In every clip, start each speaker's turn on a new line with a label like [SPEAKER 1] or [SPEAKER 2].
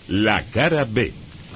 [SPEAKER 1] La cara B.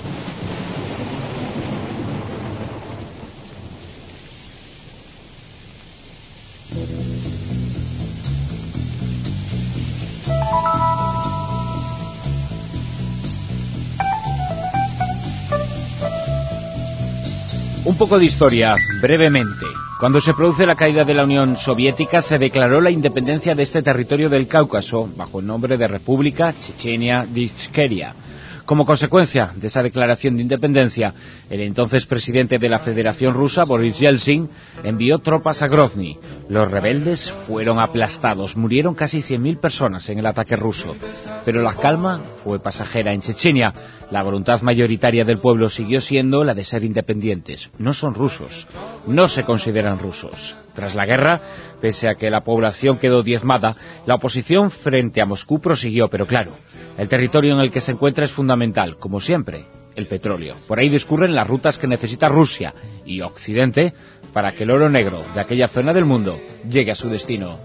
[SPEAKER 2] Un poco de historia, brevemente. Cuando se produce la caída de la Unión Soviética, se declaró la independencia de este territorio del Cáucaso, bajo el nombre de República Chechenia de Ichkeria. Como consecuencia de esa declaración de independencia, el entonces presidente de la Federación Rusa, Boris Yeltsin, envió tropas a Grozny. Los rebeldes fueron aplastados, murieron casi 100.000 personas en el ataque ruso. Pero la calma fue pasajera. En Chechenia, la voluntad mayoritaria del pueblo siguió siendo la de ser independientes. No son rusos, no se consideran rusos. Tras la guerra, pese a que la población quedó diezmada, la oposición frente a Moscú prosiguió, pero claro, el territorio en el que se encuentra es fundamental, como siempre, el petróleo. Por ahí discurren las rutas que necesita Rusia y Occidente para que el oro negro de aquella zona del mundo llegue a su destino.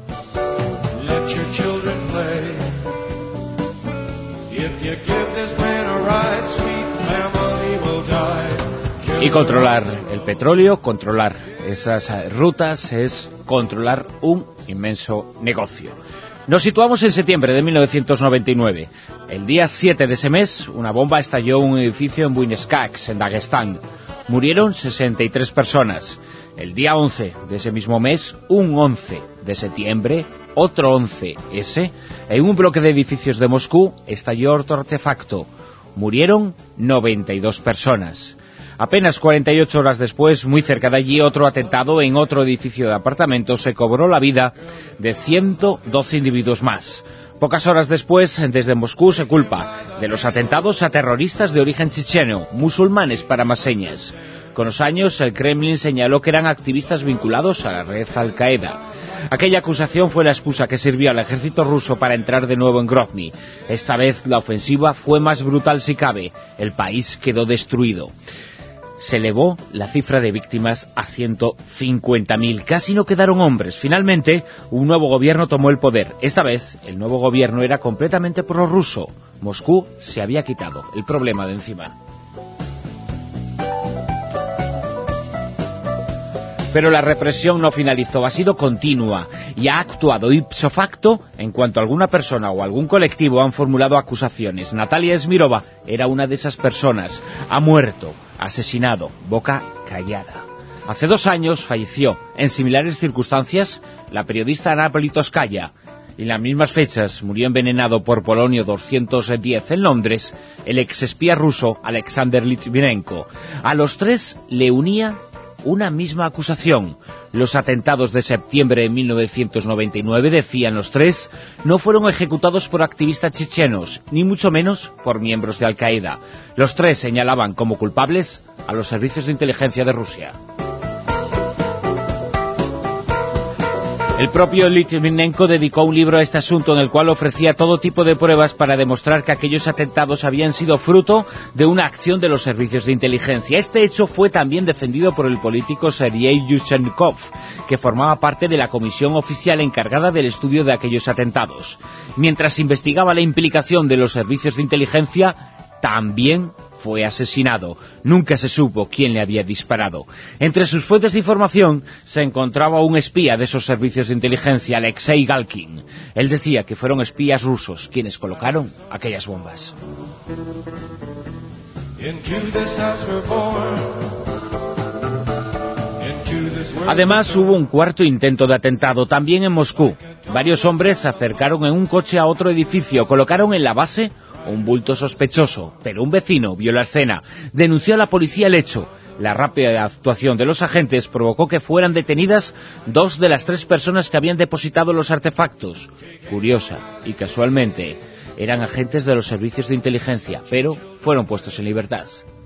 [SPEAKER 2] Y controlar el petróleo, controlar esas rutas, es controlar un inmenso negocio. Nos situamos en septiembre de 1999. El día 7 de ese mes, una bomba estalló en un edificio en Buinskaks, en Dagestán. Murieron 63 personas. El día 11 de ese mismo mes, un 11 de septiembre, otro 11S, en un bloque de edificios de Moscú, estalló otro artefacto. Murieron 92 personas. Apenas 48 horas después, muy cerca de allí, otro atentado en otro edificio de apartamentos se cobró la vida de 112 individuos más. Pocas horas después, desde Moscú se culpa de los atentados a terroristas de origen checheno, musulmanes para más señas. Con los años, el Kremlin señaló que eran activistas vinculados a la red Al-Qaeda. Aquella acusación fue la excusa que sirvió al ejército ruso para entrar de nuevo en Grozny. Esta vez la ofensiva fue más brutal si cabe. El país quedó destruido. Se elevó la cifra de víctimas a 150.000. Casi no quedaron hombres. Finalmente, un nuevo gobierno tomó el poder. Esta vez, el nuevo gobierno era completamente prorruso. Moscú se había quitado el problema de encima. Pero la represión no finalizó, ha sido continua y ha actuado ipso facto en cuanto alguna persona o algún colectivo han formulado acusaciones. Natalia Esmirova era una de esas personas. Ha muerto, asesinado, boca callada. Hace 2 años falleció, en similares circunstancias, la periodista Anna Politkovskaya. En las mismas fechas murió envenenado por polonio 210 en Londres el exespía ruso Alexander Litvinenko. A los 3 le unía una misma acusación. Los atentados de septiembre de 1999, decían los 3, no fueron ejecutados por activistas chechenos, ni mucho menos por miembros de Al-Qaeda. Los 3 señalaban como culpables a los servicios de inteligencia de Rusia. El propio Litvinenko dedicó un libro a este asunto en el cual ofrecía todo tipo de pruebas para demostrar que aquellos atentados habían sido fruto de una acción de los servicios de inteligencia. Este hecho fue también defendido por el político Sergei Yushchenko, que formaba parte de la comisión oficial encargada del estudio de aquellos atentados. Mientras investigaba la implicación de los servicios de inteligencia, también fue asesinado. Nunca se supo quién le había disparado. Entre sus fuentes de información se encontraba un espía de esos servicios de inteligencia, Alexei Galkin. Él decía que fueron espías rusos quienes colocaron aquellas bombas. Además, hubo un cuarto intento de atentado, también en Moscú. Varios hombres se acercaron en un coche a otro edificio, colocaron en la base un bulto sospechoso, pero un vecino vio la escena, denunció a la policía el hecho. La rápida actuación de los agentes provocó que fueran detenidas 2 de las 3 personas que habían depositado los artefactos. Curiosa y casualmente, eran agentes de los servicios de inteligencia, pero fueron puestos en libertad.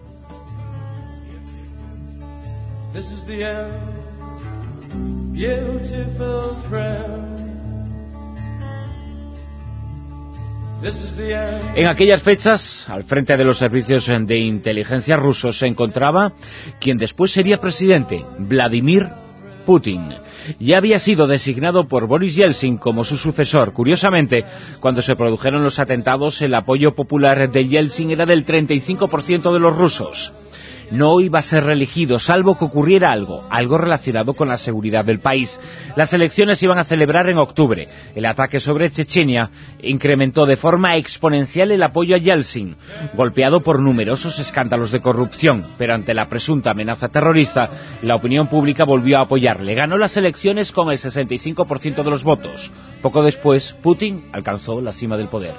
[SPEAKER 2] This is the end, beautiful friend. En aquellas fechas, al frente de los servicios de inteligencia rusos, se encontraba quien después sería presidente, Vladimir Putin. Ya había sido designado por Boris Yeltsin como su sucesor. Curiosamente, cuando se produjeron los atentados, el apoyo popular de Yeltsin era del 35% de los rusos. No iba a ser reelegido, salvo que ocurriera algo relacionado con la seguridad del país. Las elecciones se iban a celebrar en octubre. El ataque sobre Chechenia incrementó de forma exponencial el apoyo a Yeltsin, golpeado por numerosos escándalos de corrupción, pero ante la presunta amenaza terrorista, la opinión pública volvió a apoyarle. Ganó las elecciones con el 65% de los votos. Poco después, Putin alcanzó la cima del poder.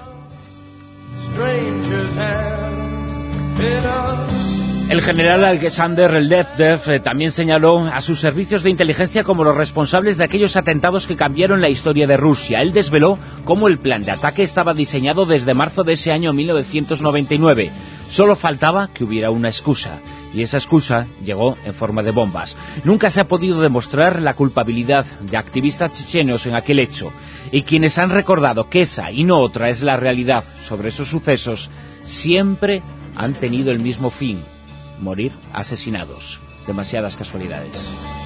[SPEAKER 2] El general Alexander Lebedev también señaló a sus servicios de inteligencia como los responsables de aquellos atentados que cambiaron la historia de Rusia. Él desveló cómo el plan de ataque estaba diseñado desde marzo de ese año 1999. Solo faltaba que hubiera una excusa, y esa excusa llegó en forma de bombas. Nunca se ha podido demostrar la culpabilidad de activistas chechenos en aquel hecho, y quienes han recordado que esa y no otra es la realidad sobre esos sucesos, siempre han tenido el mismo fin: morir asesinados. Demasiadas casualidades.